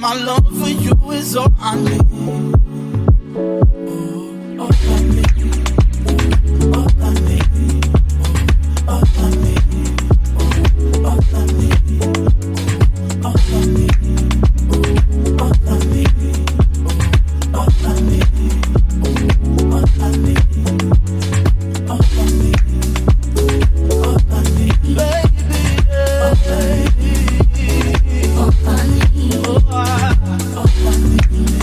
My love for you is all I need. All I need. All I need. All I need. All I need. All I need. All I need. All I need. All I need. All I need. All I need. Baby, all I need. All I need. All I need.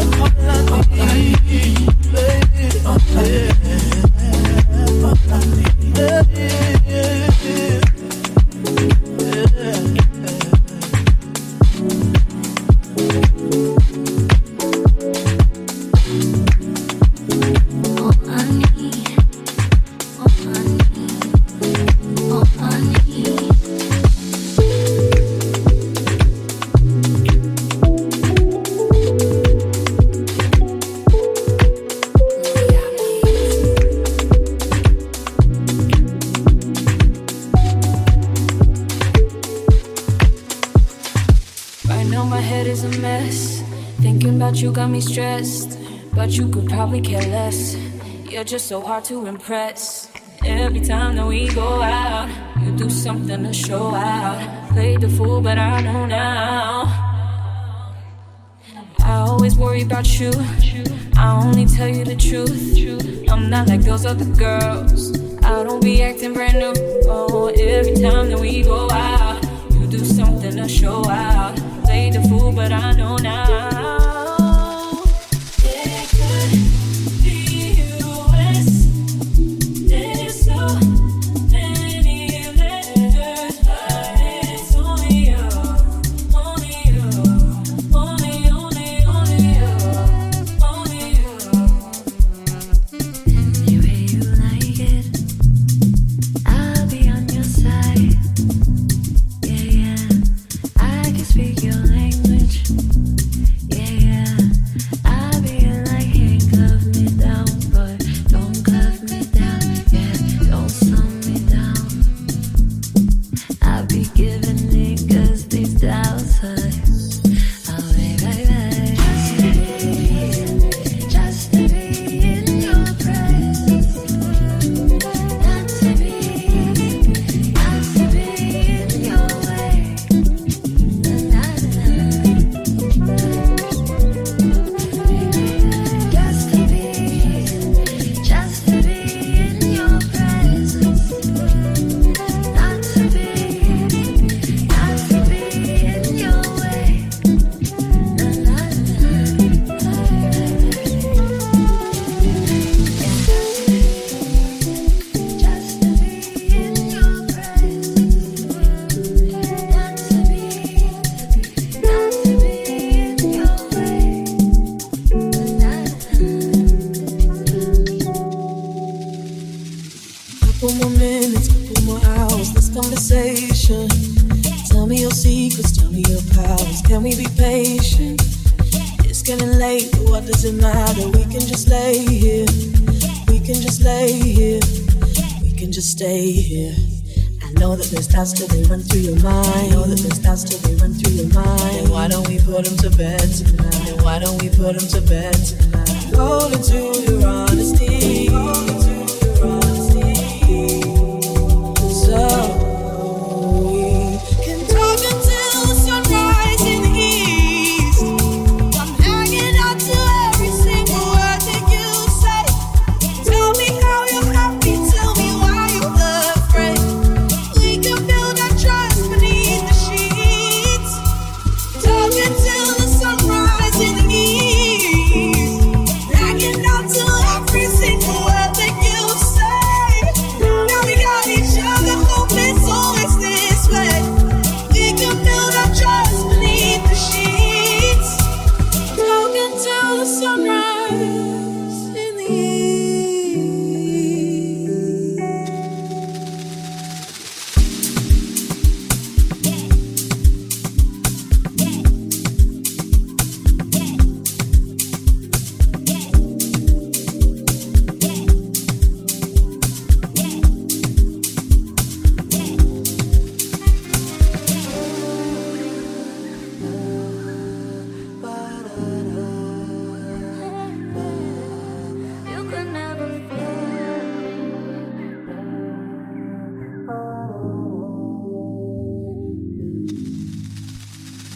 You got me stressed, but you could probably care less. You're just so hard to impress. Every time that we go out, you do something to show out. Played the fool, but I know now. I always worry about you. I only tell you the truth. I'm not like those other girls. I don't be acting brand new. Oh, every time that we go out, you do something to show out. Played the fool, but I know now. Stay here. I know that there's doubts till they run through your mind. I know that there's doubts till they run through your mind. Then why don't we put them to bed tonight? Then why don't we put them to bed tonight? Hold into your honesty. Hold into your honesty. So we can talk until the sunrise in the east. I'm hanging out to every single word that you say. Tell me how you're happy. Tell me why you're afraid. We can build our trust beneath the sheets. Talk until the sunrise in the east. Hanging out to every single word that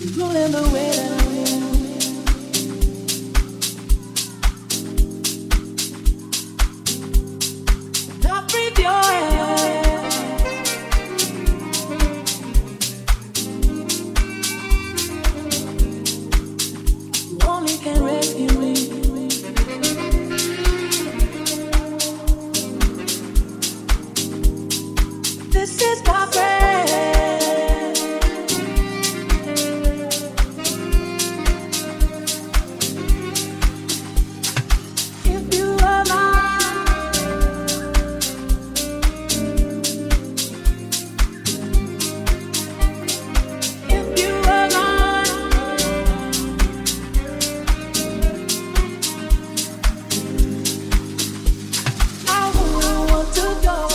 ruling the way that I move. Now breathe your air. You only can rescue me. This is my prayer. If you are mine, if you are mine, I wouldn't want to go.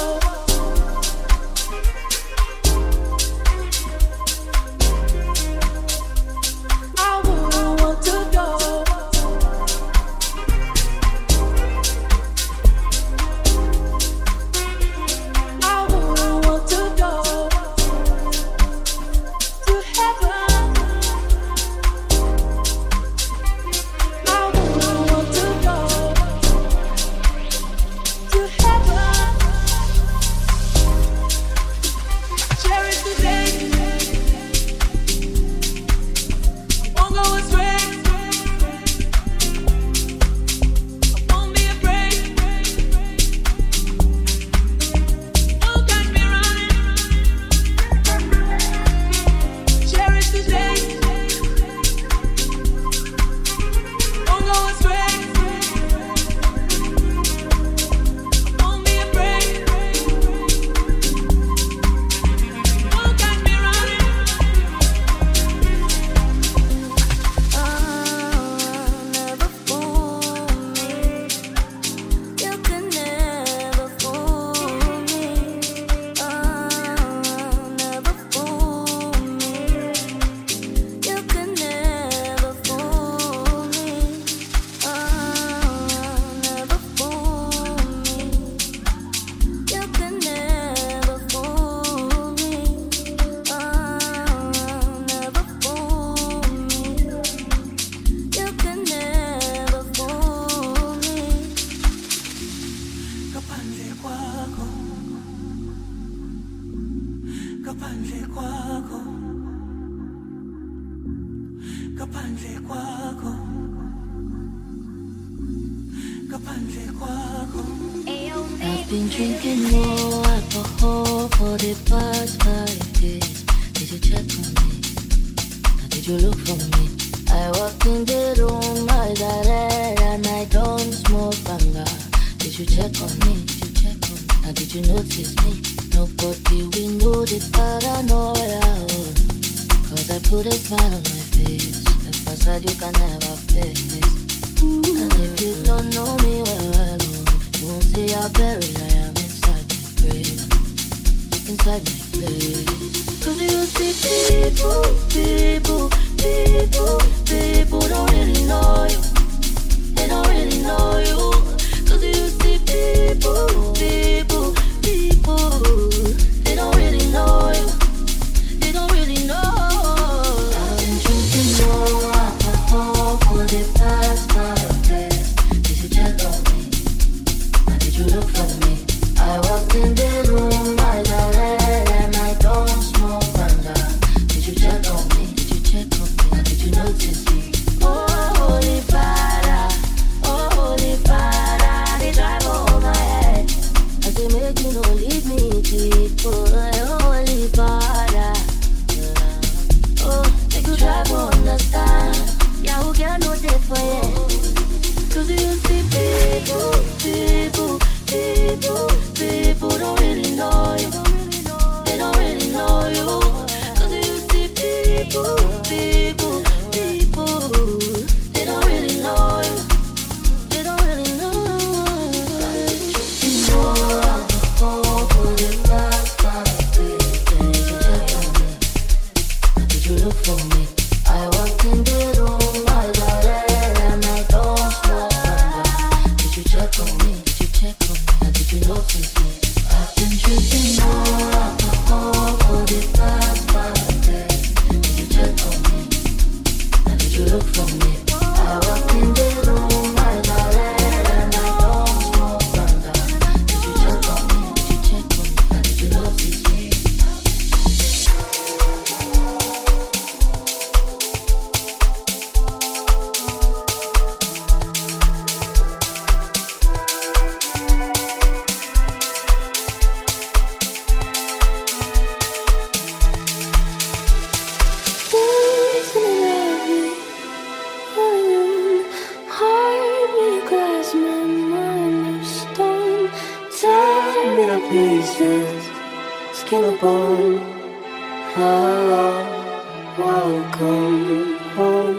I've been drinking more alcohol for the past 5 days. Did you check on me? Now did you look for me? I walked in the room, eyes are red, and I don't smoke banga. Did you check on me? Did you check on me? Now did you notice me? Nobody will know the paranoia. Cause I put a smile on my face. The facade you can never face. And if you don't know me well, you won't see how buried I am inside my grave, inside my place. Cause you see people don't really know you. They don't really know you. Cause you see people, they don't really know you. They don't really know. I've been drinking more alcohol for the past 5 days. Did you check on me? Now did you look for me? I walked in the room, eyes are red, and I don't smoke banga. Did you check on me? Did you check on me? Now did you notice me? Oh, holy Father, they drive over my head. I say make you no leave me, people. Holy Father, oh, make you try to understand. Yeah, who can know that for you? Cause you see people don't really know you. They don't really know you. Cause you see people, they don't really know you. They don't really know. You know alcohol for the past 5 days. Did you check on me? Now did you look for me? I walked in the room, eyes are red, and I don't smoke banga. Did you check on me? Did you check on me? Now did you look home. Oh, welcome home.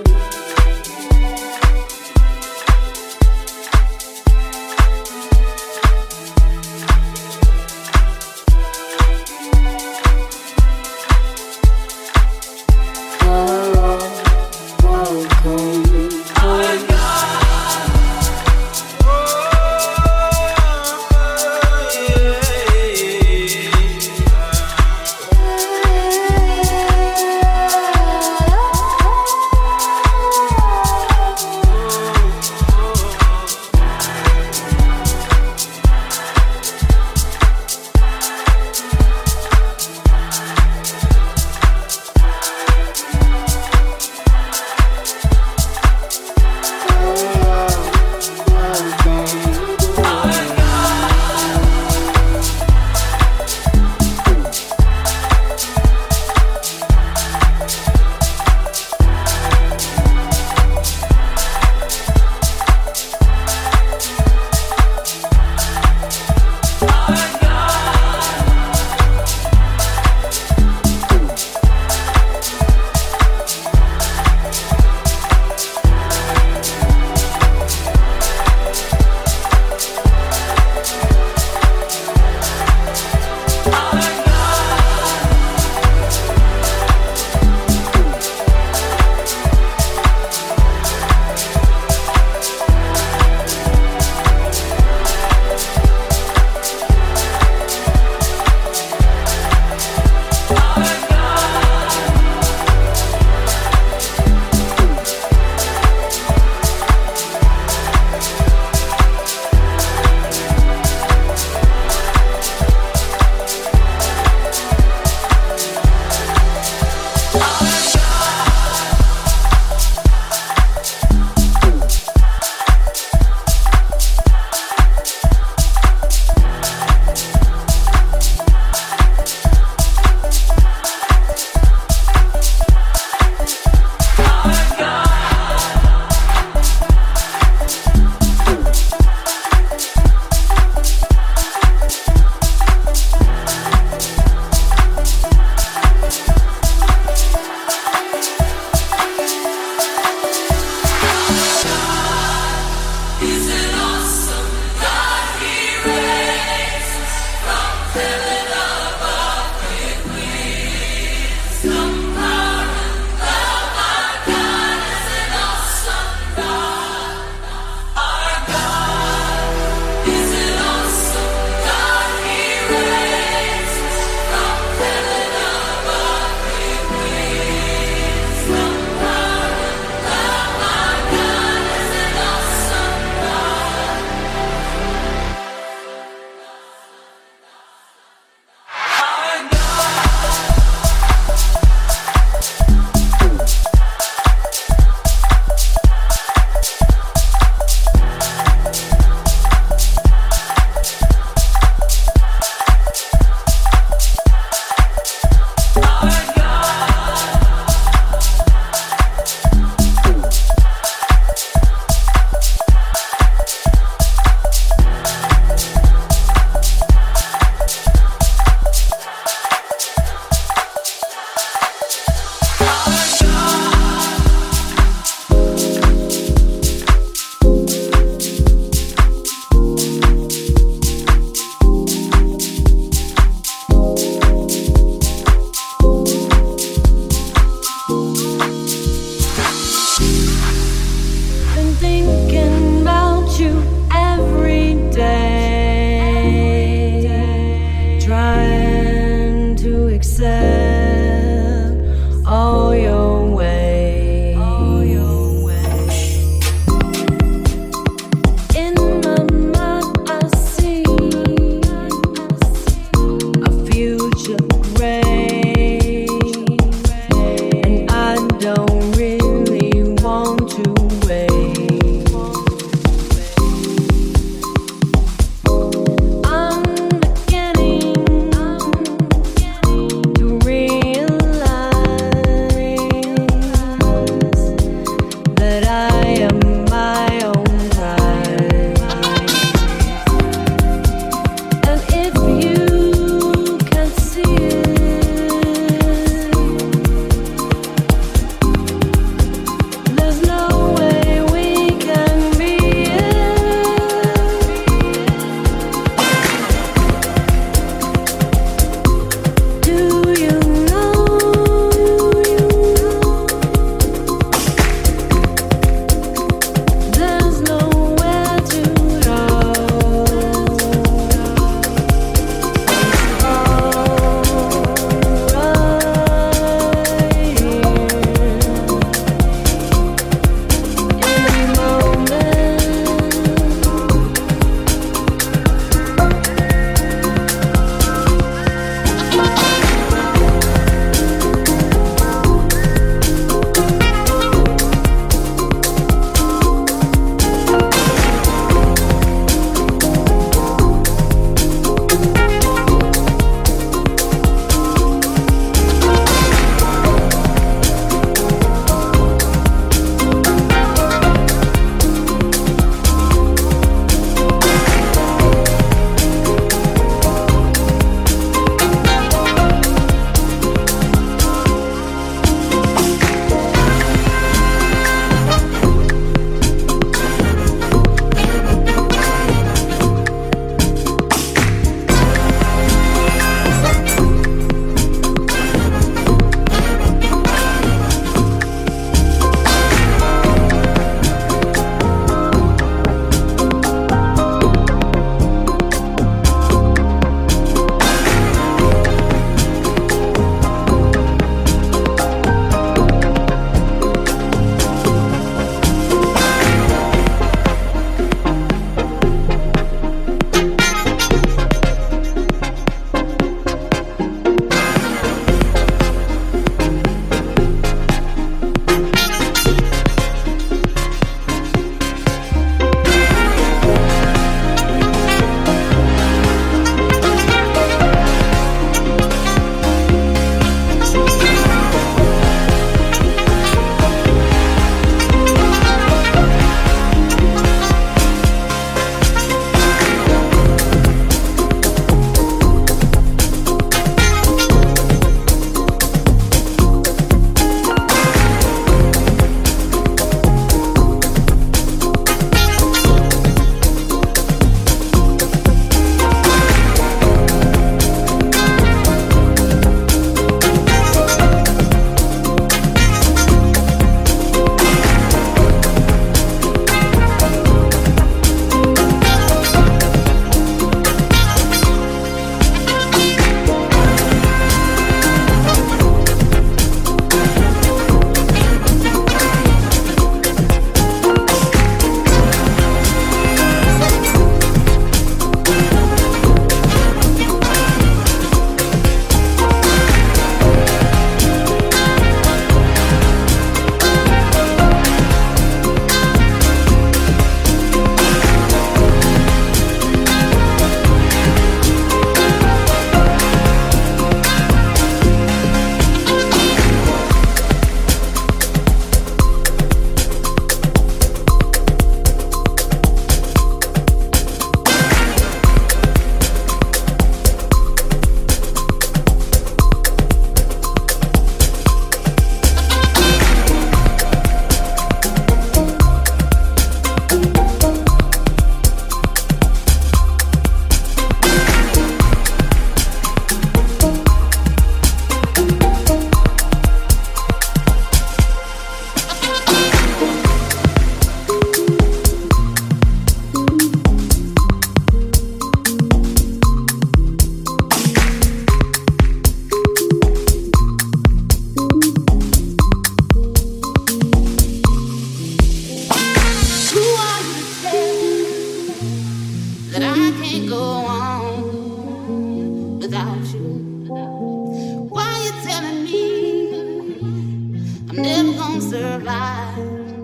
survive.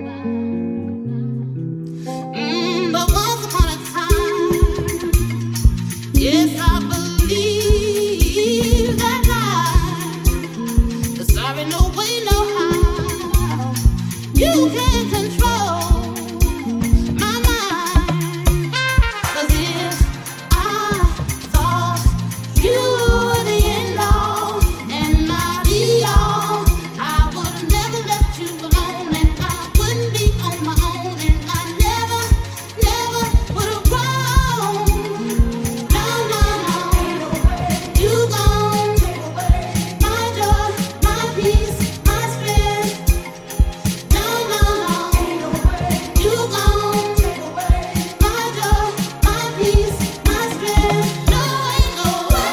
But once upon a time, yes, I believe that life. But sorry, no way, no how. You can't control my mind. 'Cause if I thought you were the end all and not the all, I would have never left you alone, and I wouldn't be on my own, and I never, never would have grown. No, no, no, you gone. My joy, my peace, my strength. No, no, no, you gone. My joy, my peace, my strength. No, ain't no way.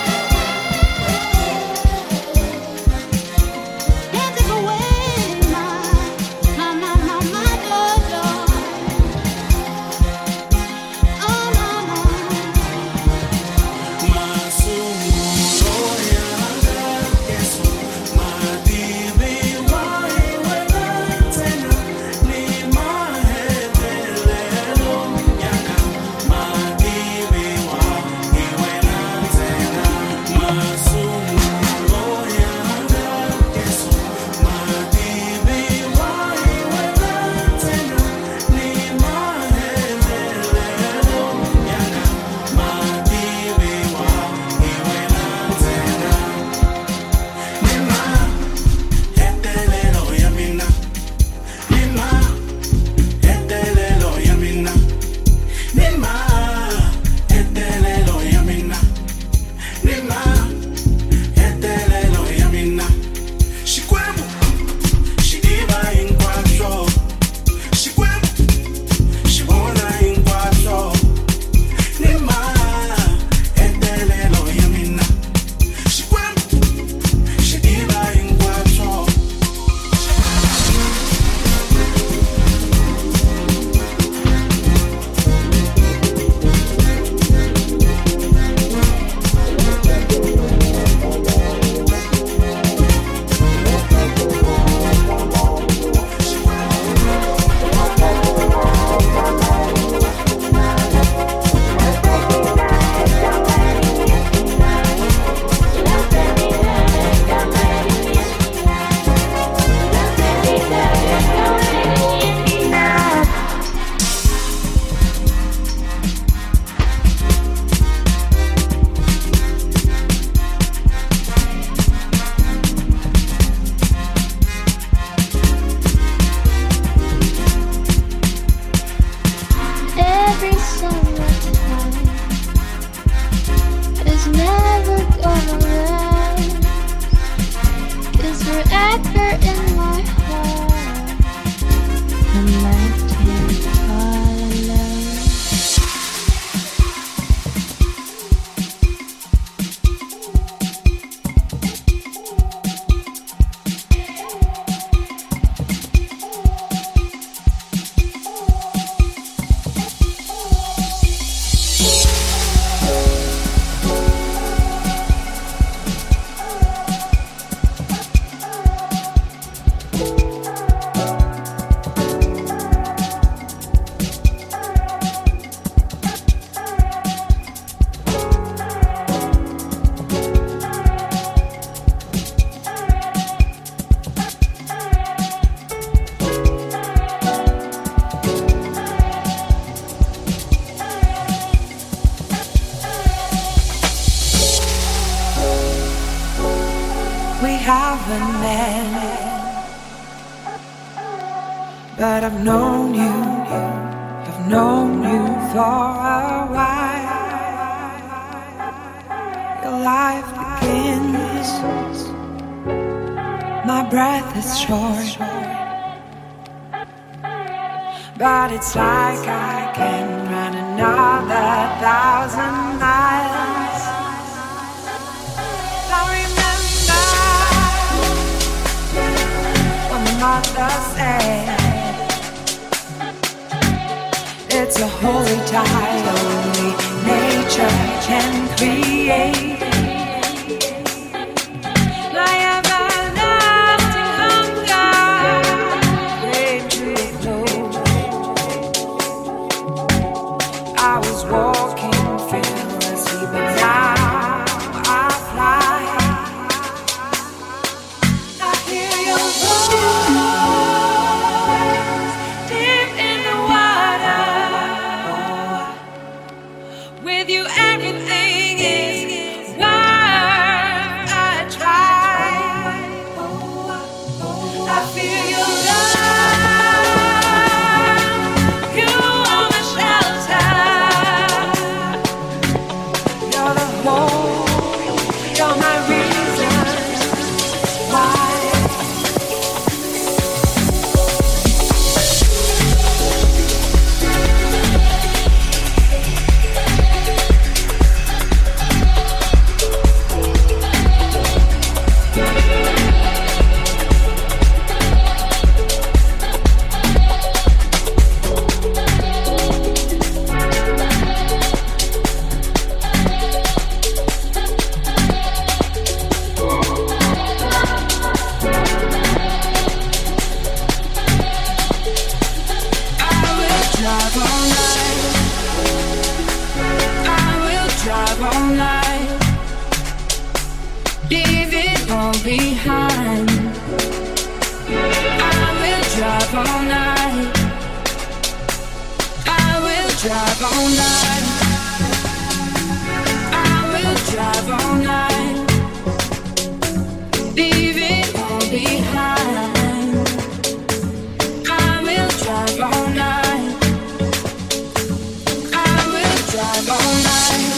Can't take away my joy. Oh, no, no. Every summertime is never gonna last, 'cause forever in my heart I'm left here all alone. We haven't met, but I've known you for a while. Your life begins, my breath is short, but it's like I can run another 1,000 miles. I remember when my mother said it's a holy tide only nature can create. My everlasting hunger all night. I will drive all night. I will drive all night. Leave it all behind. I will drive all night. I will drive all night.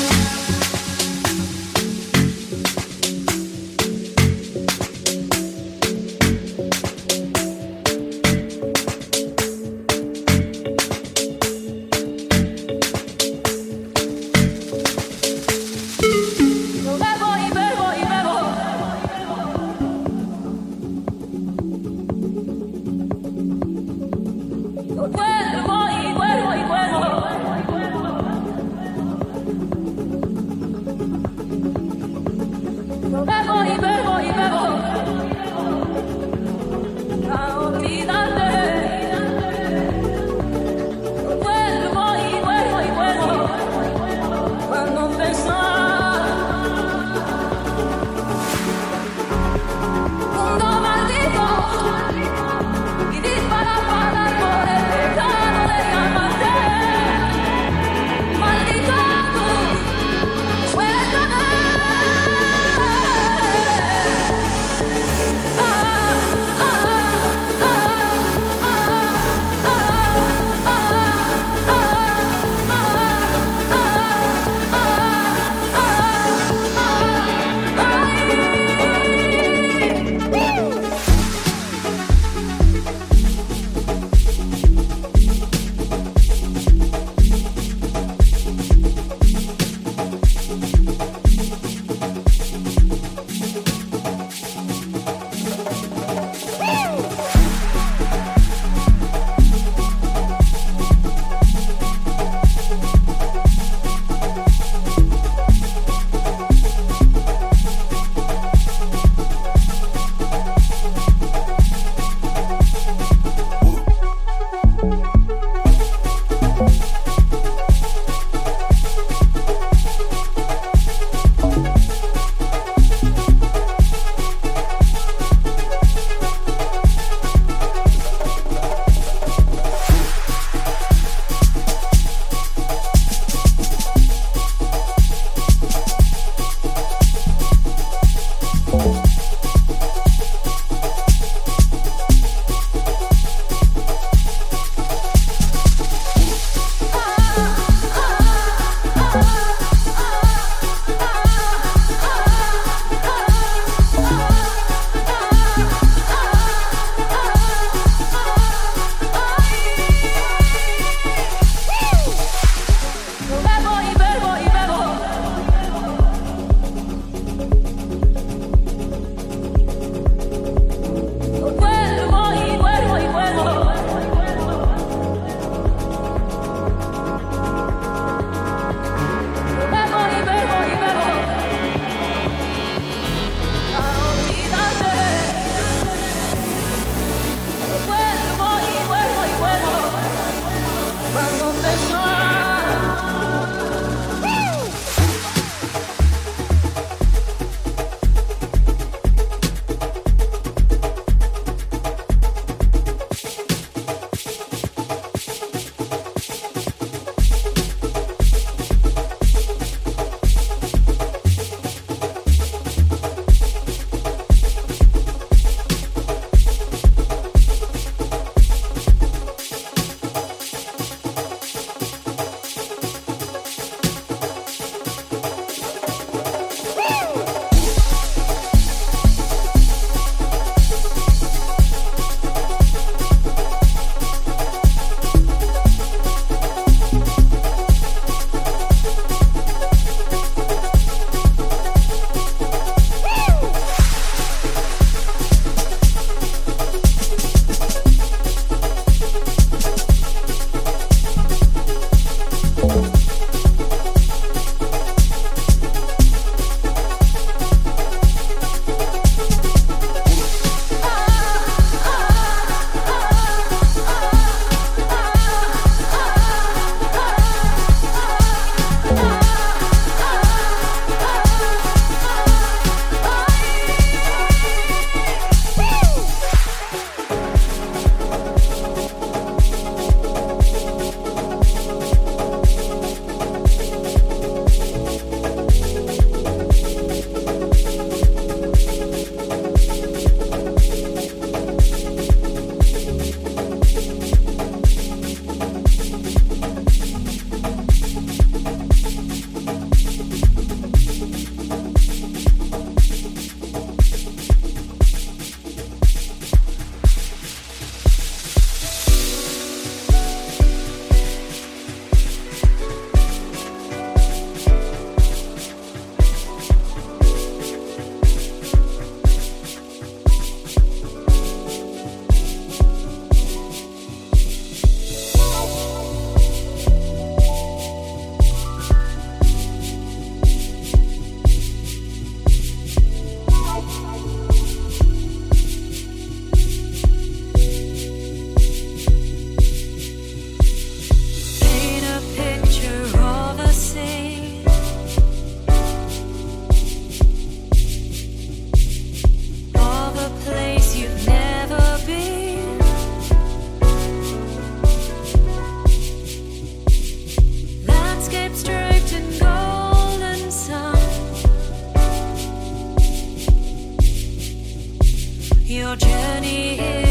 journey is